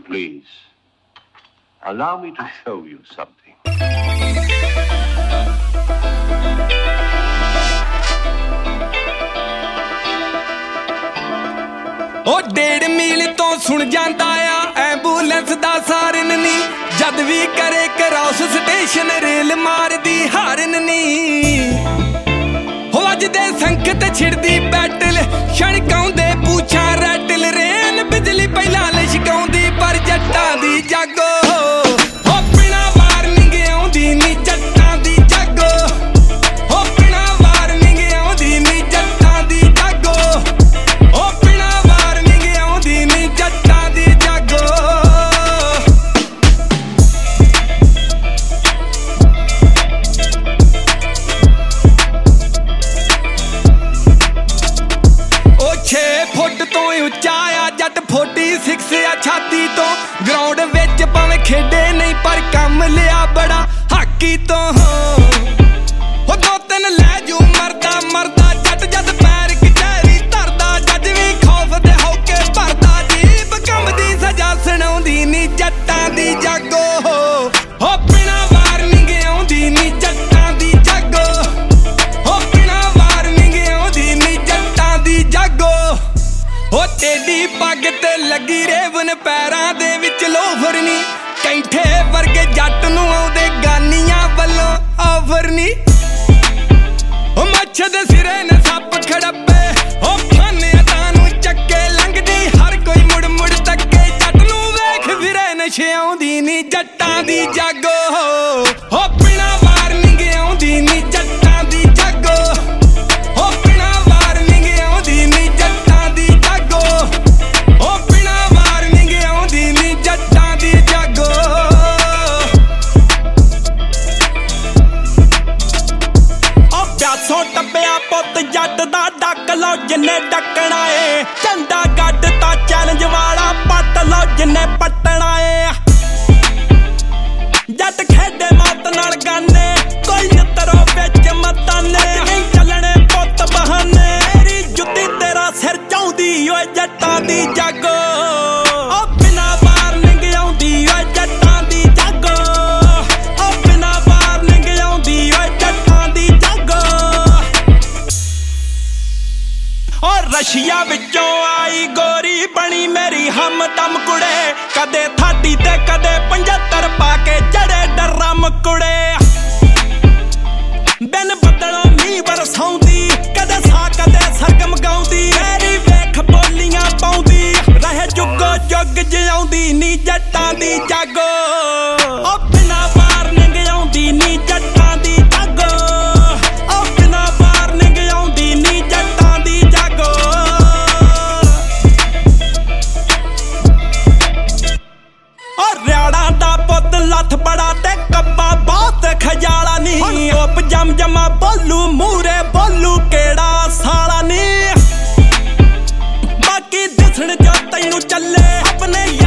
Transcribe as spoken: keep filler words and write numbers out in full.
please. Allow me to show you something. ਉਹ ਡੇਢ ਮੀਲ ਤੋਂ ਸੁਣ ਜਾਂਦਾ ਆ ਐਂਬੂਲੈਂਸ ਦਾ ਸਾਰਨ ਨੀ ਜਦ ਵੀ ਕਰੇ ਕਰਾਸ ਸਟੇਸ਼ਨ ਰੇਲ ਮਾਰਦੀ ਹਾਰਨ ਨੀ ਹੋ ਅੱਜ ਦੇ ਸੰਕਟ ਛਿੜਦੀ ਬੈਟਲ ਛਣਕਾਉਂਦੇ ਪੂਛਾਂ ਰੈਟਲ ਰੇਲ ਬਿਜਲੀ ਪਹਿਲਾਂ ਲਿਸ਼ਕਾਉਂਦੀ ਪਰ ਜੱਟਾਂ ਦੀ ਜਾਗੋ ਹੋ ਬਿਨਾ ਵਾਰਨਿੰਗ ਆਉਂਦੀ ਨੀ ਜੱਟਾਂ ਦੀ ਜਾਗੋ ਹੋ ਬਿਨਾ ਵਾਰਨਿੰਗ ਆਉਂਦੀ ਨੀ ਜੱਟਾਂ ਦੀ ਜਾਗੋ ਹੋ ਬਿਨਾ ਵਾਰਨਿੰਗ ਆਉਂਦੀ ਨੀ ਜੱਟਾਂ ਦੀ ਜਾਗੋ ਉਹ ਛੇ ਫੁੱਟ ਤੋਂ ਉੱਚਾ ਆ ਜੱਟ छियालीस ਆ ਛਾਤੀ ਤੋਂ ਗਰਾਊਂਡ ਵਿੱਚ ਭਾਵੇਂ ਖੇਡੇ ਨਹੀਂ ਪਰ ਕੰਮ ਲਿਆ ਬੜਾ ਹਾਕੀ ਤੋਂ ਹੋ ਦੋ ਤਿੰਨ ਲੈ ਜੂ ਮਰਦਾ ਮਰਦਾ ਜੱਟ ਜਦ ਪੈਰ ਕਚਹਿਰੀ ਧਰਦਾ ਜੱਜ ਵੀ ਖੌਫ ਦੇ ਹੋ ਕੇ ਭਰਦਾ ਜੀਬ ਕੰਬਦੀ ਸਜ਼ਾ ਸੁਣਾਉਂਦੀ ਨੀ ਜੱਟਾਂ ਦੀ ਜਾਗੋ ਹੋ ਬਿਨਾ ਵਾਰਨਿੰਗ ਆਉਂਦੀ ਨੀ ਜੱਟਾਂ ਦੀ ਜਾਗੋ ਹੋ ਬਿਨਾ ਵਾਰਨਿੰਗ ਆਉਂਦੀ ਨੀ ਜੱਟਾਂ ਦੀ ਜਾਗੋ ਹੋ ਟੇਡੀ ਪੱਗ ਤੇ ਲੱਗੀ ਰੇਵਨ ਪੈਰਾਂ ਦੇ ਵਿੱਚ ਲੋਫਰ ਨੀ ਕੈਂਠੇ ਵਰਗੇ ਜੱਟ ਨੂੰ ਆਉਂਦੇ ਗਾਨੀਆਂ ਵੱਲੋਂ ਆਫਰ ਨੀ ਉਹ ਮੱਛ ਦੇ ਸਿਰੇ ਨੇ ਸੱਪ ਖੜੱਪੇ ਉਹ ਫਾਨਿਆਂ ਨੂੰ ਚੱਕੇ ਲੰਘਦੀ ਹਰ ਕੋਈ ਮੁੜ ਮੁੜ ਤੱਕੇ ਜੱਟ ਨੂੰ ਵੇਖ ਫਿਰੇ ਨਸ਼ੇ ਆਉਂਦੀ ਨੀ ਜੱਟਾਂ ਦੀ ਜਾਗੋ ਹੋ ਬਿਨਾ ਵਾਰਨਿੰਗ ਆਉਂਦੀ ਨੀ ਜੱਟਾਂ ਦੀ ਜਾਗੋ ਹੋ ਬਿਨਾ ਵਾਰਨਿੰਗ ਆਉਂਦੀ ਨੀ ਜੱਟਾਂ ਦੀ ਜਾਗੋ ਹੋ ਬਿਨਾ ਵਾਰਨਿੰਗ ਆਉਂਦੀ ਨੀ ਜੱਟਾਂ ਦੀ ਜਾਗੋ ਉਹ ਪਿਆਸੋਂ ਟੱਪਿਆ ਪੁੱਤ ਜੱਟ ਦਾ ਡੱਕ ਲਓ ਜਿੰਨੇ ਡੱਕਣਾ ਏ ਝੰਡਾ ਗੱਡ ਤਾਂ ਚੈਲੰਜ ਵਾਲਾ ਪੱਟ ਲਓ ਜਿੰਨੇ ਪੱਟਣਾ ਏ ਜੱਟ ਖੇਡੇ ਮੱਤ ਨਾਲ ਗਾਨੇ ਕੋਈ ਨਿੱਤਰੋ ਵਿੱਚ ਮਤਾਨੇ ਨਹੀਂ ਚੱਲਣੇ ਪੁੱਤ ਬਹਾਨੇ ਮੇਰੀ ਜੁੱਤੀ ਤੇਰਾ ਸਿਰ ਚਾਉਂਦੀ ਓਏ ਜੱਟਾਂ ਦੀ ਜਾਗੋ ਓ ਬਿਨਾ ਵਾਰਨਿੰਗ ਆਉਂਦੀ ਓਏ ਜੱਟਾਂ ਦੀ ਜਾਗੋ ਓ ਬਿਨਾ ਵਾਰਨਿੰਗ ਆਉਂਦੀ ਓਏ ਜੱਟਾਂ ਦੀ ਜਾਗੋ ਓ ਰਸ਼ੀਆ ਵਿੱਚੋਂ ਆਈ ਗੋਰੀ ਬਣੀ ਮੇਰੀ ਹਮਦਮ ਕੁੜੇ ਕਦੇ ਥਾਡੀ ਤੇ ਕਦੇ ਪੰਝੱਤਰ ਪਾ ਕੇ ਚੜੇ ਡਰਮ ਕੁੜੇ ਬਿਨ ਬੱਦਲੋਂ ਮੀਂਹ ਬਰਸਾਉਂਦੀ ਕਦੇ ਸਾ ਕਦੇ ਸਰਗਮ ਗਾਉਂਦੀ ਮੇਰੀ ਵੇਖ ਬੋਲੀਆਂ ਪਾਉਂਦੀ ਰਹੇ ਜੁਗੋ ਜੁਗ ਜਿਉਂਦੀ ਨੀ ਜੱਟਾਂ ਦੀ ਜਾਗੋ ਓ ਬਿਨਾ ਵਾਰਨਿੰਗ ਆਉਂਦੀ ਨੀ ਜੱਟਾਂ ਦੀ ਜਾਗੋ ਓ ਬਿਨਾ ਵਾਰਨਿੰਗ ਆਉਂਦੀ ਨੀ ਜੱਟਾਂ ਦੀ ਜਾਗੋ ਓ ਰਿਆੜਾਂ ਦਾ ਪੁੱਤ ਲੱਥ ਬੜਾ ਤੇ ਕੱਬਾ ਬਹੁਤ ਖਜਾਲਾ ਨੀ ਓਪ ਜਮ ਜਮਾ ਬੋਲੂ ਮੂਰੇ ਬੋਲੂ ਕਿਹੜਾ ਸਾਲਾ ਨੀ ਬਾਕੀ ਦਿਸਣ ਜੋ ਤੈਨੂੰ ਚੱਲੇ ਆਪਣੇ